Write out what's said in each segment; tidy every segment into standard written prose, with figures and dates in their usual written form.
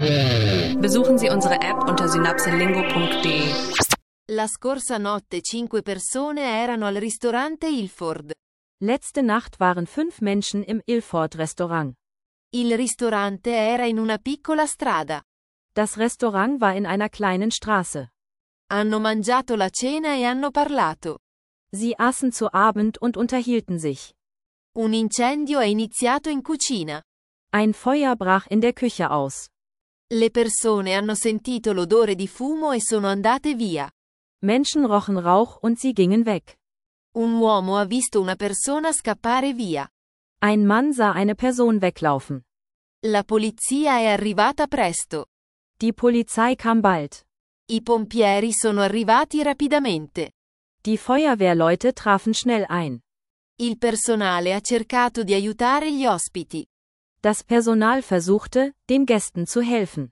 Besuchen Sie unsere App unter synapselingo.de. La scorsa notte 5 persone erano al ristorante Ilford. Letzte Nacht waren 5 Menschen im Ilford-Restaurant. Il ristorante era in una piccola strada. Das Restaurant war in einer kleinen Straße. Hanno mangiato la cena e hanno parlato. Sie aßen zu Abend und unterhielten sich. Un incendio è iniziato in cucina. Ein Feuer brach in der Küche aus. Le persone hanno sentito l'odore di fumo e sono andate via. Menschen rochen Rauch und sie gingen weg. Un uomo ha visto una persona scappare via. Ein Mann sah eine Person weglaufen. La polizia è arrivata presto. Die Polizei kam bald. I pompieri sono arrivati rapidamente. Die Feuerwehrleute trafen schnell ein. Il personale ha cercato di aiutare gli ospiti. Das Personal versuchte, den Gästen zu helfen.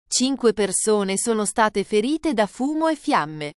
5 persone sono state ferite da fumo e fiamme.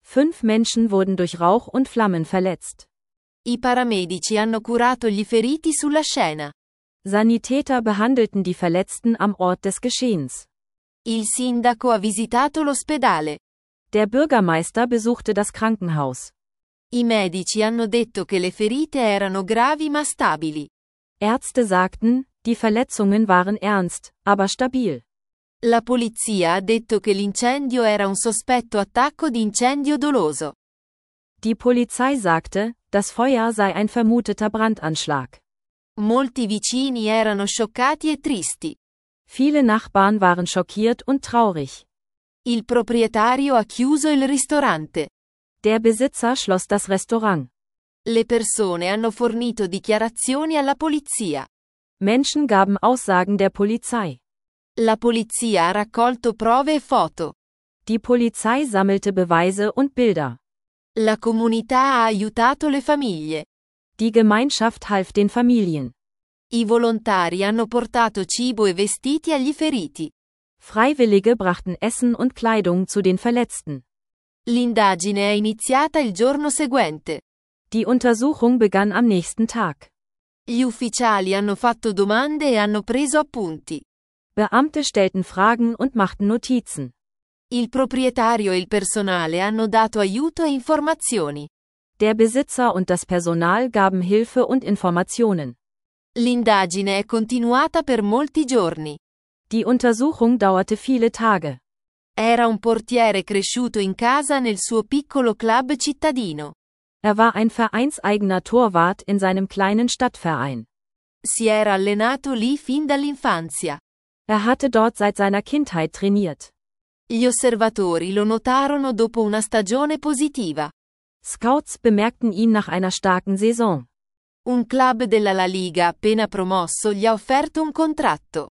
5 Menschen wurden durch Rauch und Flammen verletzt. I paramedici hanno curato gli feriti sulla scena. Sanitäter behandelten die Verletzten am Ort des Geschehens. Il sindaco ha visitato l'ospedale. Der Bürgermeister besuchte das Krankenhaus. I medici hanno detto che le ferite erano gravi ma stabili. Ärzte sagten, die Verletzungen waren ernst, aber stabil. La polizia ha detto che l'incendio era un sospetto attacco di incendio doloso. Die Polizei sagte, das Feuer sei ein vermuteter Brandanschlag. Molti vicini erano scioccati e tristi. Viele Nachbarn waren schockiert und traurig. Il proprietario ha chiuso il ristorante. Der Besitzer schloss das Restaurant. Le persone hanno fornito dichiarazioni alla polizia. Menschen gaben Aussagen der Polizei. La polizia ha raccolto prove e foto. Die Polizei sammelte Beweise und Bilder. La comunità ha aiutato le famiglie. Die Gemeinschaft half den Familien. I volontari hanno portato cibo e vestiti agli feriti. Freiwillige brachten Essen und Kleidung zu den Verletzten. L'indagine è iniziata il giorno seguente. Die Untersuchung begann am nächsten Tag. Gli ufficiali hanno fatto domande e hanno preso appunti. Beamte stellten Fragen und machten Notizen. Il proprietario e il personale hanno dato aiuto e informazioni. Der Besitzer und das Personal gaben Hilfe und Informationen. L'indagine è continuata per molti giorni. Die Untersuchung dauerte viele Tage. Era un portiere cresciuto in casa nel suo piccolo club cittadino. Er war ein vereinseigener Torwart in seinem kleinen Stadtverein. Si era allenato lì fin dall'infanzia. Er hatte dort seit seiner Kindheit trainiert. Gli osservatori lo notarono dopo una stagione positiva. Scouts bemerkten ihn nach einer starken Saison. Un club della La Liga appena promosso gli ha offerto un contratto.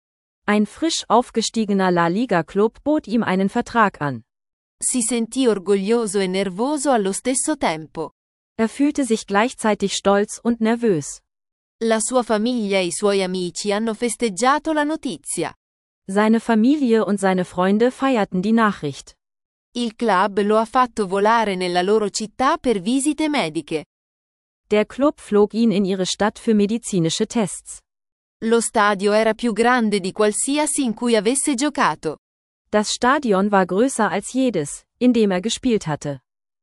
Ein frisch aufgestiegener La Liga Club bot ihm einen Vertrag an. Si sentì orgoglioso e nervoso allo stesso tempo. Er fühlte sich gleichzeitig stolz und nervös. La sua famiglia e i suoi amici hanno festeggiato la notizia. Seine Familie und seine Freunde feierten die Nachricht. Il club lo ha fatto volare nella loro città per visite mediche. Der Club flog ihn in ihre Stadt für medizinische Tests. Lo stadio era più grande di qualsiasi in cui avesse giocato. Das Stadion war größer als jedes, in dem er gespielt hatte.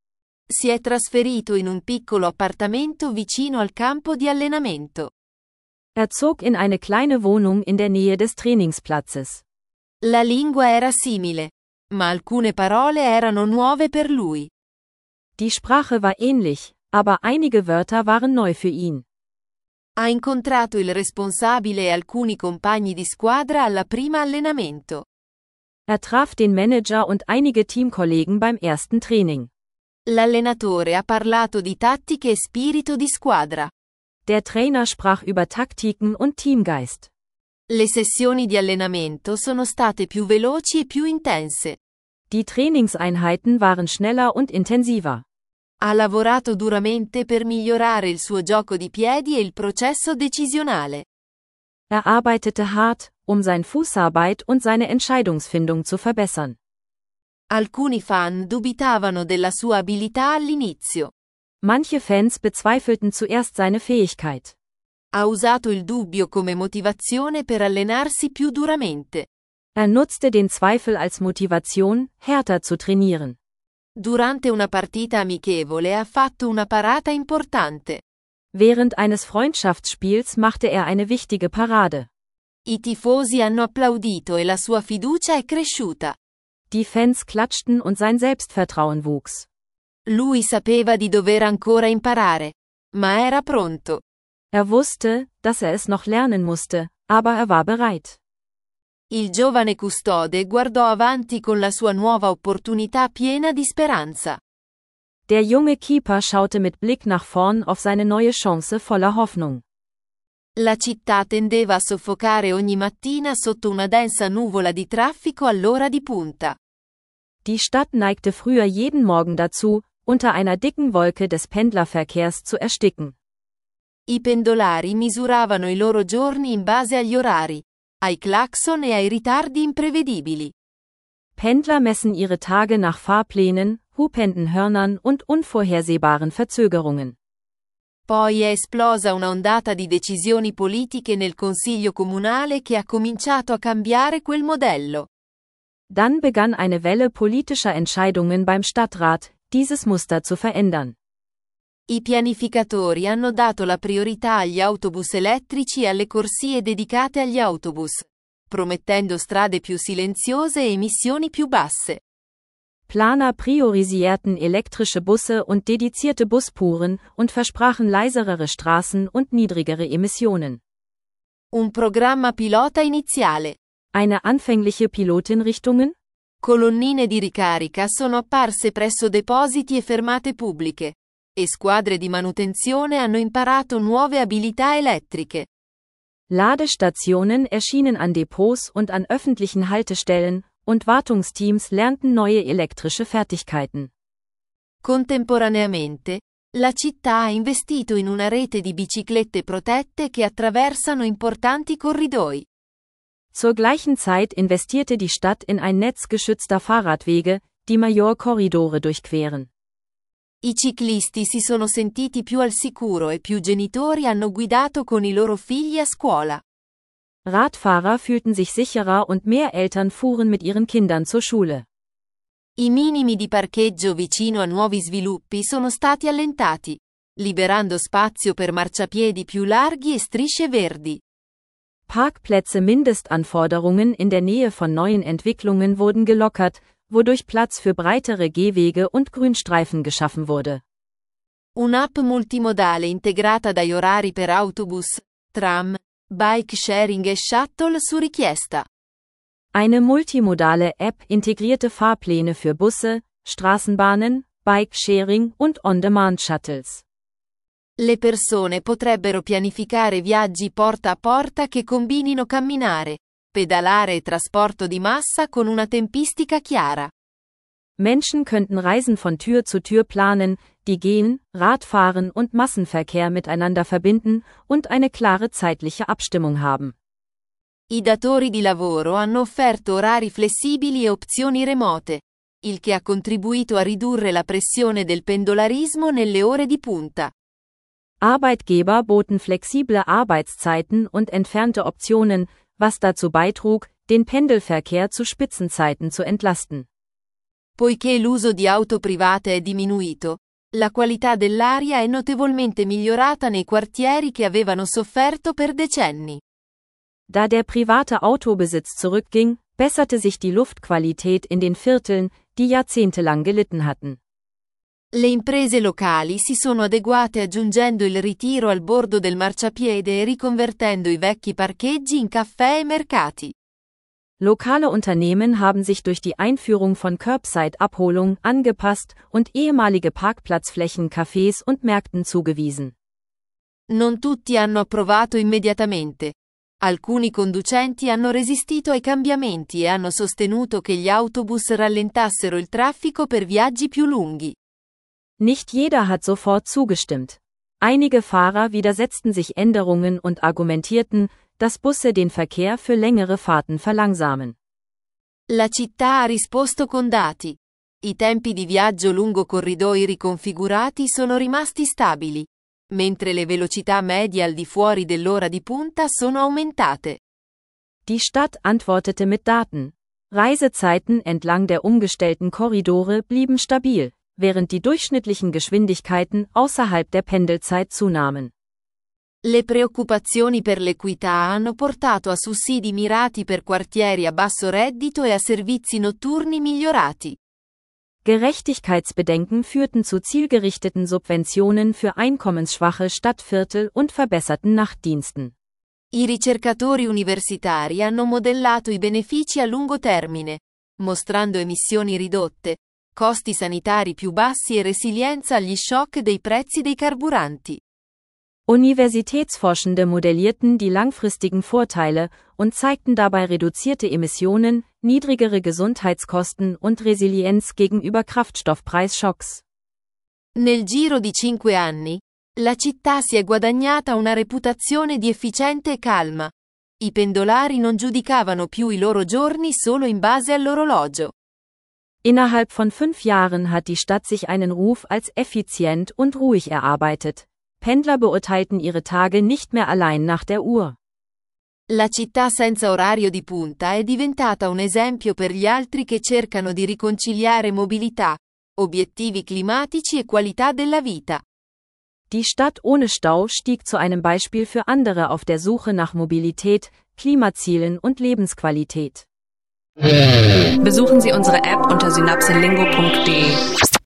Si è trasferito in un piccolo appartamento vicino al campo di allenamento. Er zog in eine kleine Wohnung in der Nähe des Trainingsplatzes. La lingua era simile, ma alcune parole erano nuove per lui. Die Sprache war ähnlich, aber einige Wörter waren neu für ihn. Ha incontrato il responsabile e alcuni compagni di squadra alla prima allenamento. Er traf den Manager und einige Teamkollegen beim ersten Training. L'allenatore ha parlato di tattiche e spirito di squadra. Der Trainer sprach über Taktiken und Teamgeist. Le sessioni di allenamento sono state più veloci e più intense. Die Trainingseinheiten waren schneller und intensiver. Ha lavorato duramente per migliorare il suo gioco di piedi e il processo decisionale. Er arbeitete hart, seine Fußarbeit und seine Entscheidungsfindung zu verbessern. Alcuni fan dubitavano della sua abilità all'inizio. Manche Fans bezweifelten zuerst seine Fähigkeit. Ha usato il dubbio come motivazione per allenarsi più duramente. Er nutzte den Zweifel als Motivation, härter zu trainieren. Durante una partita amichevole ha fatto una parata importante. Während eines Freundschaftsspiels machte er eine wichtige Parade. I tifosi hanno applaudito e la sua fiducia è cresciuta. Die Fans klatschten und sein Selbstvertrauen wuchs. Lui sapeva di dover ancora imparare, ma era pronto. Er wusste, dass er es noch lernen musste, aber er war bereit. Il giovane custode guardò avanti con la sua nuova opportunità piena di speranza. Der junge Keeper schaute mit Blick nach vorn auf seine neue Chance voller Hoffnung. La città tendeva a soffocare ogni mattina sotto una densa nuvola di traffico all'ora di punta. Die Stadt neigte früher jeden Morgen dazu, unter einer dicken Wolke des Pendlerverkehrs zu ersticken. I pendolari misuravano i loro giorni in base agli orari, ai clacson e ai ritardi imprevedibili. Pendler messen ihre Tage nach Fahrplänen, hupenden Hörnern und unvorhersehbaren Verzögerungen. Poi è esplosa una ondata di decisioni politiche nel Consiglio comunale che ha cominciato a cambiare quel modello. Dann begann eine Welle politischer Entscheidungen beim Stadtrat, dieses Muster zu verändern. I pianificatori hanno dato la priorità agli autobus elettrici e alle corsie dedicate agli autobus, promettendo strade più silenziose e emissioni più basse. Planer priorisierten elektrische Busse und dedizierte Busspuren und versprachen leiserere Straßen und niedrigere Emissionen. Un programma pilota iniziale. Eine anfängliche Pilotenrichtungen? Colonnine di ricarica sono apparse presso depositi e fermate pubbliche, e squadre di manutenzione hanno imparato nuove abilità elettriche. Ladestationen erschienen an Depots und an öffentlichen Haltestellen, und Wartungsteams lernten neue elektrische Fertigkeiten. Contemporaneamente, la città ha investito in una rete di biciclette protette che attraversano importanti corridoi. Zur gleichen Zeit investierte die Stadt in ein Netz geschützter Fahrradwege, die Major-Korridore durchqueren. I ciclisti si sono sentiti più al sicuro e più genitori hanno guidato con i loro figli a scuola. Radfahrer fühlten sich sicherer und mehr Eltern fuhren mit ihren Kindern zur Schule. I minimi di parcheggio vicino a nuovi sviluppi sono stati allentati, liberando spazio per marciapiedi più larghi e strisce verdi. Parkplätze Mindestanforderungen in der Nähe von neuen Entwicklungen wurden gelockert, wodurch Platz für breitere Gehwege und Grünstreifen geschaffen wurde. Un'app multimodale integrata dai orari per autobus, tram, bike sharing e shuttle su richiesta. Eine multimodale App integrierte Fahrpläne für Busse, Straßenbahnen, Bike-Sharing und On-Demand-Shuttles. Le persone potrebbero pianificare viaggi porta a porta che combinino camminare, pedalare e trasporto di massa con una tempistica chiara. Menschen könnten Reisen von Tür zu Tür planen, die Gehen, Radfahren und Massenverkehr miteinander verbinden und eine klare zeitliche Abstimmung haben. I datori di lavoro hanno offerto orari flessibili e opzioni remote, il che ha contribuito a ridurre la pressione del pendolarismo nelle ore di punta. Arbeitgeber boten flexible Arbeitszeiten und entfernte Optionen, was dazu beitrug, den Pendelverkehr zu Spitzenzeiten zu entlasten. Poiché l'uso di auto private è diminuito, la qualità dell'aria è notevolmente migliorata nei quartieri che avevano sofferto per decenni. Da der private Autobesitz zurückging, besserte sich die Luftqualität in den Vierteln, die jahrzehntelang gelitten hatten. Le imprese locali si sono adeguate aggiungendo il ritiro al bordo del marciapiede e riconvertendo i vecchi parcheggi in caffè e mercati. Lokale Unternehmen haben sich durch die Einführung von Curbside-Abholung angepasst und ehemalige Parkplatzflächen Cafés und Märkten zugewiesen. Non tutti hanno approvato immediatamente. Alcuni conducenti hanno resistito ai cambiamenti e hanno sostenuto che gli autobus rallentassero il traffico per viaggi più lunghi. Nicht jeder hat sofort zugestimmt. Einige Fahrer widersetzten sich Änderungen und argumentierten, dass Busse den Verkehr für längere Fahrten verlangsamen. La città ha risposto con dati. I tempi di viaggio lungo corridoi riconfigurati sono rimasti stabili, mentre le velocità medie al di fuori dell'ora di punta sono aumentate. Die Stadt antwortete mit Daten. Reisezeiten entlang der umgestellten Korridore blieben stabil, während die durchschnittlichen Geschwindigkeiten außerhalb der Pendelzeit zunahmen. Le preoccupazioni per l'equità hanno portato a sussidi mirati per quartieri a basso reddito e a servizi notturni migliorati. Gerechtigkeitsbedenken führten zu zielgerichteten Subventionen für einkommensschwache Stadtviertel und verbesserten Nachtdiensten. I ricercatori universitari hanno modellato i benefici a lungo termine, mostrando emissioni ridotte, costi sanitari più bassi e resilienza agli shock dei prezzi dei carburanti. Universitätsforschende modellierten die langfristigen Vorteile und zeigten dabei reduzierte Emissionen, niedrigere Gesundheitskosten und Resilienz gegenüber Kraftstoffpreisschocks. Nel giro di 5 anni, la città si è guadagnata una reputazione di efficiente e calma. I pendolari non giudicavano più i loro giorni solo in base all'orologio. Innerhalb von 5 Jahren hat die Stadt sich einen Ruf als effizient und ruhig erarbeitet. Pendler beurteilten ihre Tage nicht mehr allein nach der Uhr. La città senza orario di punta è diventata un esempio per gli altri che cercano di riconciliare mobilità, obiettivi climatici e qualità della vita. Die Stadt ohne Stau stieg zu einem Beispiel für andere auf der Suche nach Mobilität, Klimazielen und Lebensqualität. Besuchen Sie unsere App unter synapselingo.de.